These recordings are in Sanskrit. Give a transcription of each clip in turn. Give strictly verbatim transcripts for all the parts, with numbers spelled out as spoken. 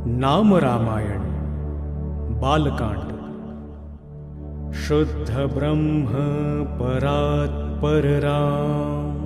नाम रामायण बालकांड। शुद्ध ब्रह्म परात्पर राम,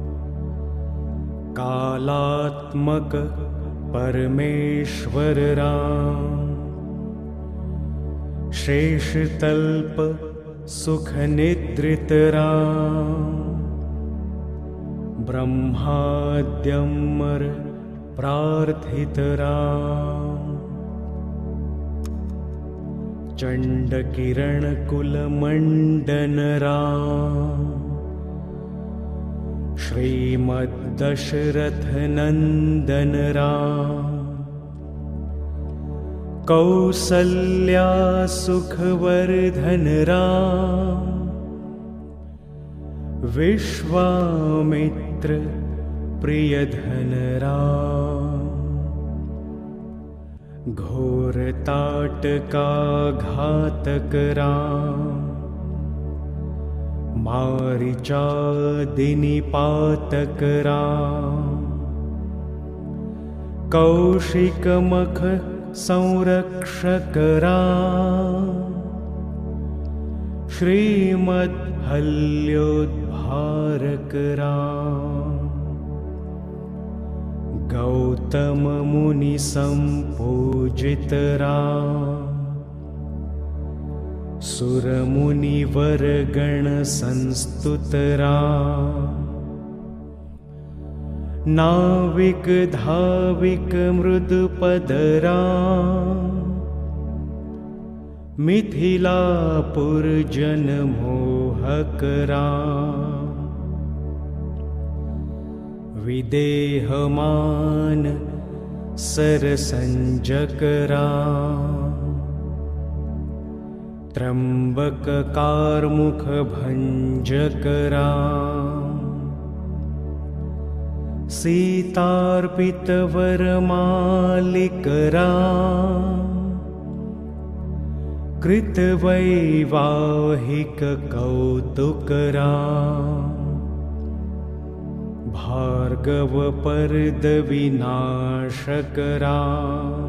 कालात्मक परमेश्वर राम। शेषतल्प सुख निद्रित राम, ब्रह्माद्यमर प्रार्थित राम। चंड किरण कुल मंडन राम, श्रीमद् दशरथ नंदन राम। कौसल्या सुखवर्धन राम, विश्वामित्र प्रियधन राम। घोर ताटका घातक राम, मारीचादिनि पातक राम। कौशिक मख संरक्षक राम, श्रीमद् हल्योद्धारक राम। गौतम मुनि संपूजित राम, सुर मुनि वर गण संस्तुत राम। नाविक धाविक मृदुपद राम, मिथिलापुर जन मोहक राम। विदेहमान सरसंजक राम, त्र्यंबक कारमुख भंजक राम। सीतार्पित वरमालिक राम, कृत वैवाहिक कौतुक राम। भार्गव परद विनाशक राम,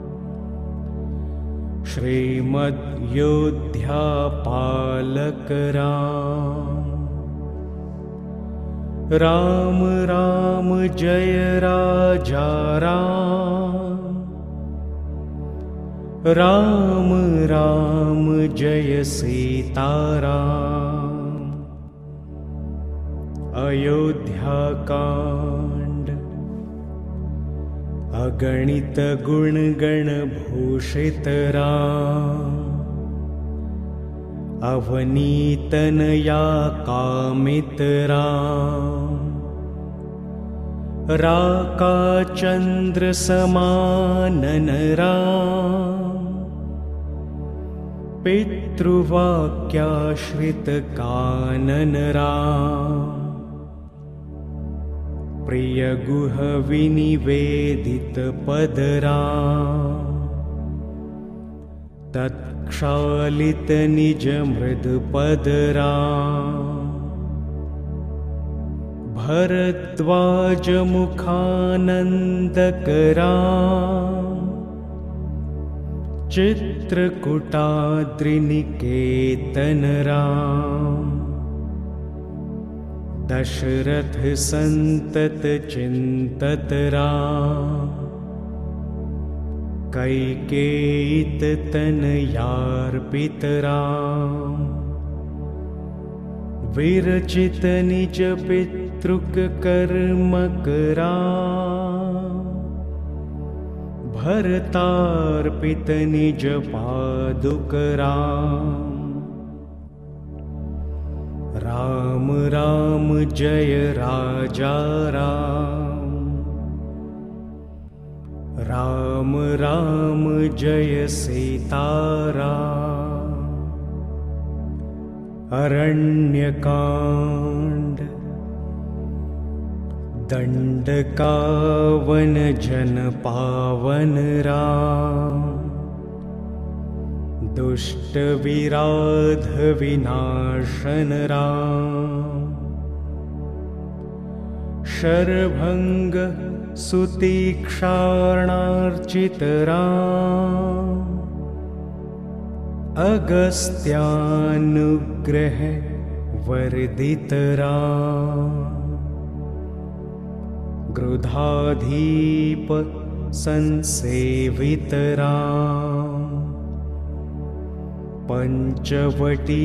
श्रीमद् योध्या पालक राम। राम राम जय राजा राम, राम राम जय सीता राम। अयोध्या कांड। अगणित गुण गण भूषित राम, अवनीतनया कामित राम। राका चंद्र समानन राम, पितृवाक्याश्रित कानन राम। प्रिय गुह विनिवेदित पद राम, तत्क्षालित निज मृद पद राम। भरद्वाज मुखानंदक राम, चित्रकूटाद्रिनिकेतन राम। दशरथ संतत चिंतत राम, कैकेयीत तनयार्पित राम। विरचित निज पितृक कर्मक राम, भरतार्पित निज पादुक राम। राम राम जय राजा राम, राम राम जय सीता राम। अरण्यकांड। दंडकावन जन पावन राम, दुष्ट विराध विनाशन राम। शरभंग सुतीक्ष्णार्चितराम अगस्त्यानुग्रह वर्धितराम गृधाधीप संसेवितराम पंचवटी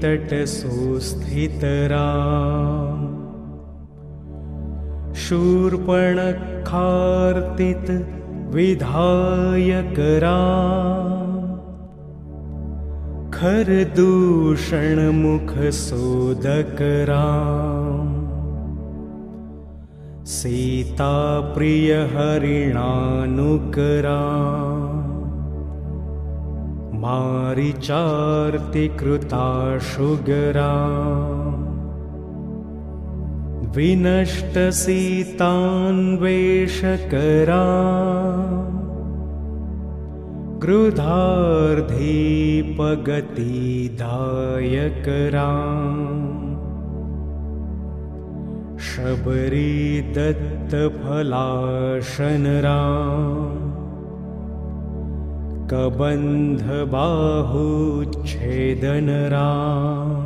तटसुस्थितराम शूर्पणखार्तित विधायकराम खरदूषण मुख सोदकराम सीता प्रिय हरिणानुकराम मारीचार्ति कृताशुगराम विनष्ट सीतान्वेषकराम गृधार्धीपगतिदायकराम शबरी दत्तफलाशनराम कबंध बाहुच्छेदनराम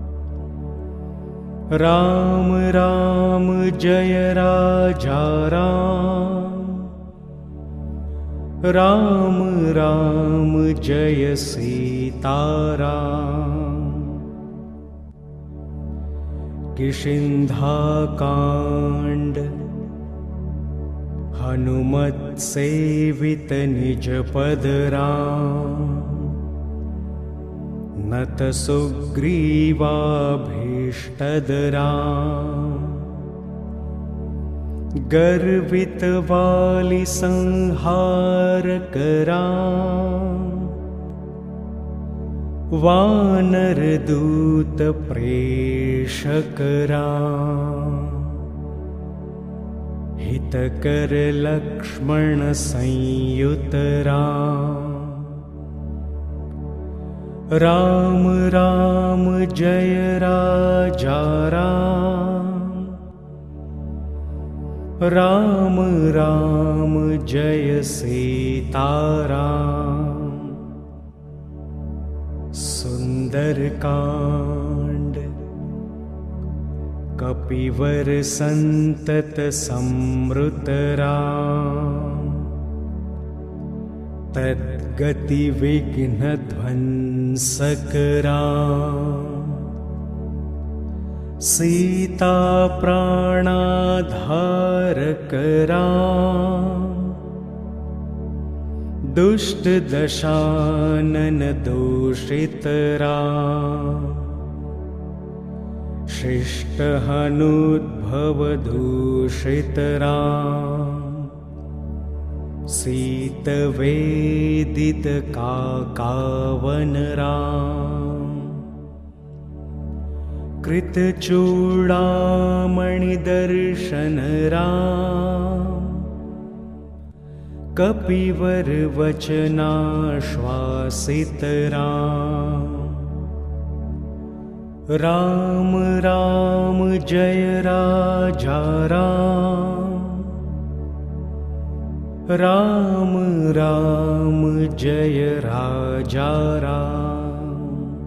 राम राम जय राजा राम राम राम जय सीताराम किष्किंधाकांड हनुमत सेवित निज पद राम नत सुग्रीवाभीष्टद राम गर्वित वाली संहार कराम वानर दूत प्रेषक राम हितकर लक्ष्मण संयुत राम राम राम जय राजा राम राम राम जय सीताराम सुंदरकांड कपिवर संतत संवृत राम तद्गति विघ्न ध्वंसक राम सीता प्राणाधारक राम दुष्ट दशानन दूषित राम शिष्ट हनुद्भव दूषित राम सीत वेदित काकावन राम कृत चूड़ामणि दर्शन राम कपिवर वचनाश्वासित राम राम राम जय राजा राम राम राम जय राजा राम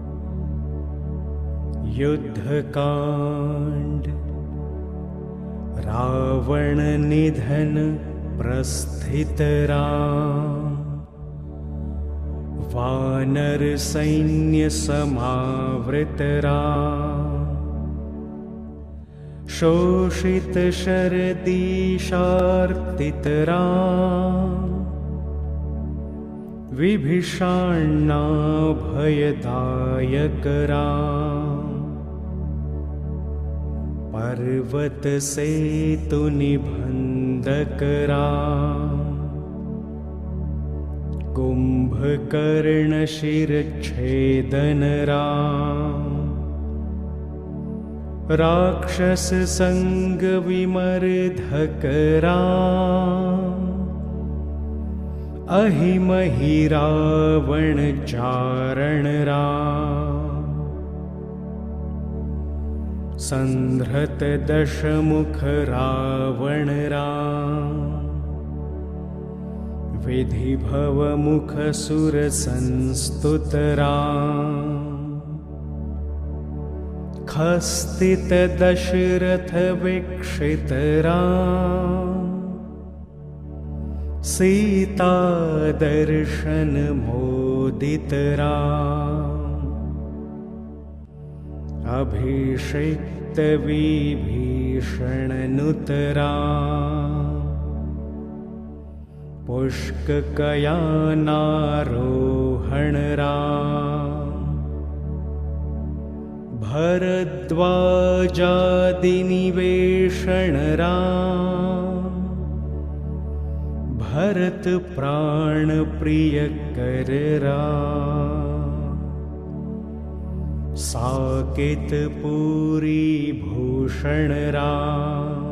युद्धकांड रावण निधन प्रस्थित राम वानर सैन्य समावृत राम शोषित शरदीशार्तित राम विभीषणा भयदायक राम पर्वत सेतु निबंधक राम कुंभकर्ण शिरच्छेदन राम राक्षस संग विमर्धक राम अहिमहि रावण चारण राम संहृत दशमुख रावण राम, विधि भव मुख सुर संस्तुत राम, खस्तित दशरथ वीक्षित राम, सीता दर्शन मोदित राम, अभिषिक्त विभीषण नुत राम, पुष्ककयानारोहण राम, भरद्वाजादिनिवेशण राम, भरत प्राण प्रिय कर राम, साकेत पूरी भूषण राम,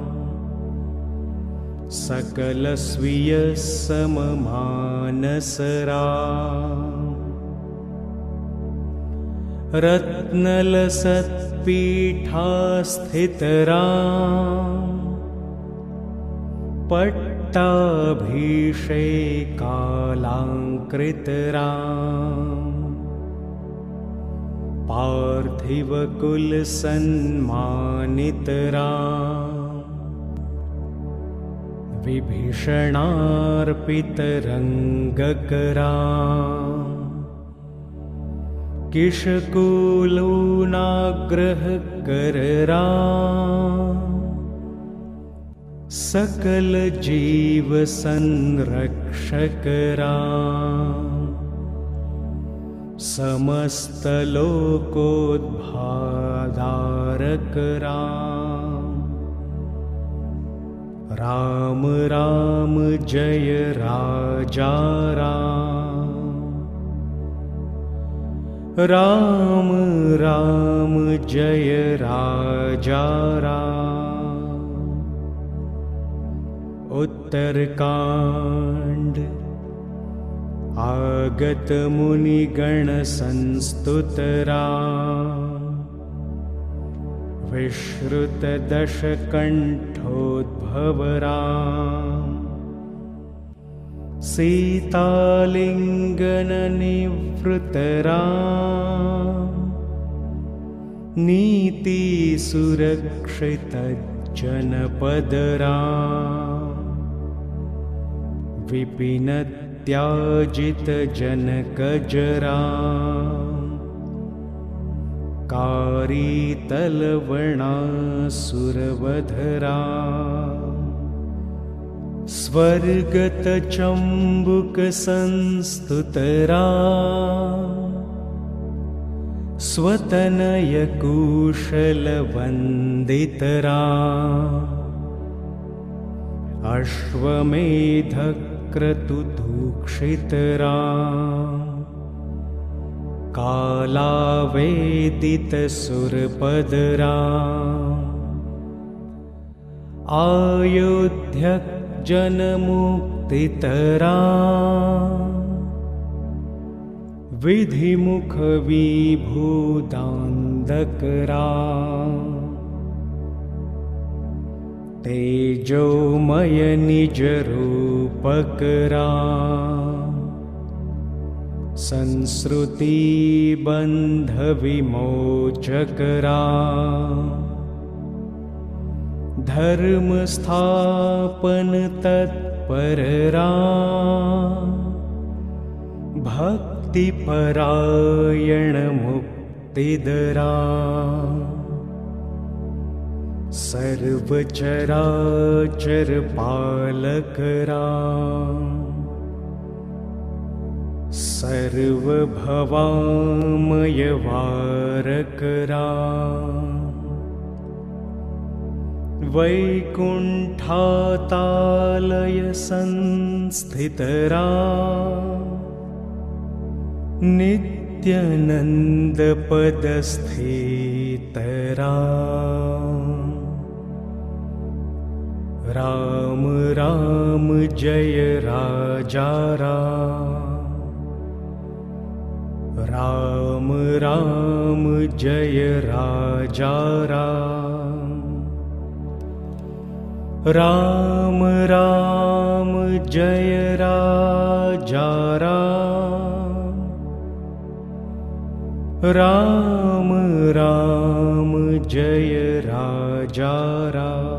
सकल स्वीय सम मानस राम, रत्नलसत् पीठास्थित राम, पट्टाभिषेकालंकृत राम, पार्थिव कुल सन्मानित राम, विभीषणार्पित रंगक राम, किशकुलूनाग्रह कर राम, सकल जीव संरक्षक राम, समस्त लोकोद्धारक राम, राम राम जय राजा राम, राम राम जय राजा राम। उत्तरकांड। आगत मुनिगण संस्तुत राम, विश्रुत दशकंठोद्भव राम, सीतालिंगन निवृत राम, नीति सुरक्षित जनपद राम, विपिन त्याजित जनकज राम, कारीतलवणासुरवध राम, स्वर्गत चम्बुक संस्तुत राम, स्वतनय कुशल वंदित राम, अश्वमेध क्रतुदूक्षित राम, कालावेदित सुरपद राम, अयोध्यक जनमुक्तित राम, विधिमुख विभूदान्दक राम, तेजोमय निज रूपक राम, संस्कृति बंध विमोचक राम, धर्म स्थापन तत्पर राम, भक्ति परायण मुक्तिद राम, सर्व चराचर पालक राम, सर्व भवामय वारक राम, वैकुंठातालय संस्थित राम, नित्यानंद पद स्थित राम, राम राम जय राजा राम, राम राम जय राजा राम। राम राम जय राजा राम, राम राम जय राजा राम।